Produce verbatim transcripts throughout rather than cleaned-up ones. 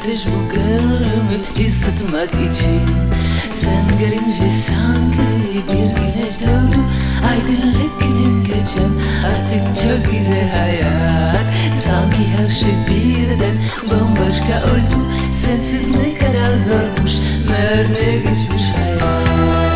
ateş bu gönlümü ısıtmak için. Sen gelince sanki bir güneş doğdu, aydınlık günüm gecem, artık çok güzel hayat. Sanki her şey birden bambaşka oldu. Sensiz ne kadar zormuş, meğer ne geçmiş hayat.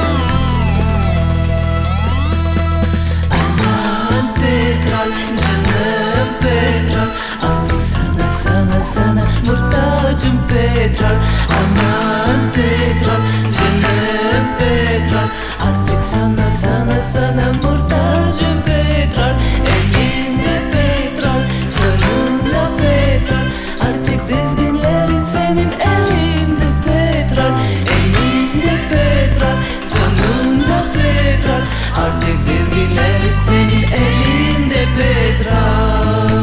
Aman petrol, canım petrol, artık sana sana sana muhtacım petrol. Aman petrol, canım petrol, artık sana sana sana muhtacım petrol. Elimde petrol, sonunda petrol, artık dizginlerim senin elinde petrol. Elimde petrol, sonunda petrol, artık dizginlerim senin elinde petrol.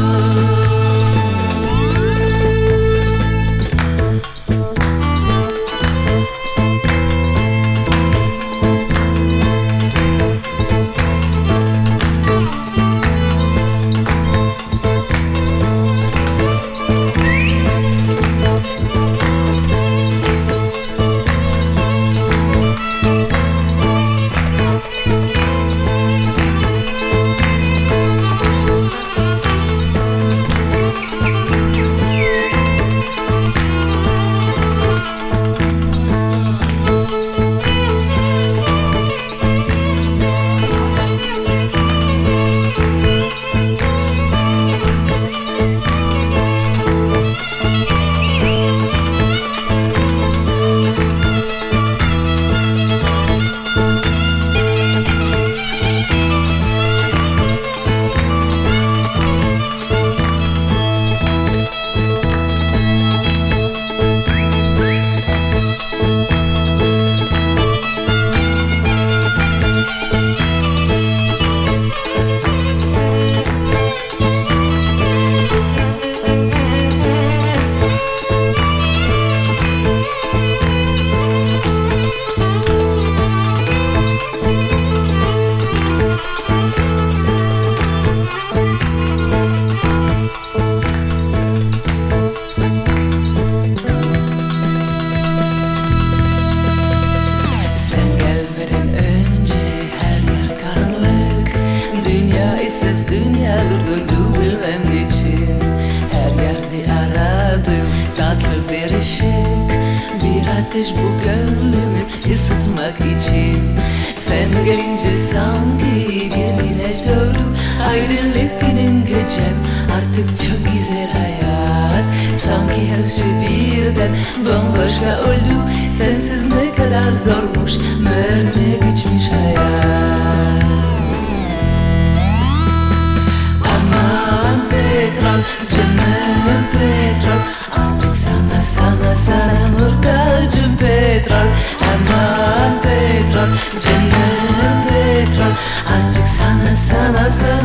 Dünyadır döndü bilmem niçin. Her yerde aradım tatlı bir ışık, bir ateş bu gönlümü ısıtmak için. Sen gelince sanki bir güneş doğdu, aydınlık günüm gecem, artık çok güzel hayat. Sanki her şey birden bambaşka oldu. Sensiz ne kadar zormuş, meğer ne güçmüş hayat. Petrol, canım petrol, artık sana sana sana muhtacım petrol. Aman petrol, canım petrol, artık sana sana sana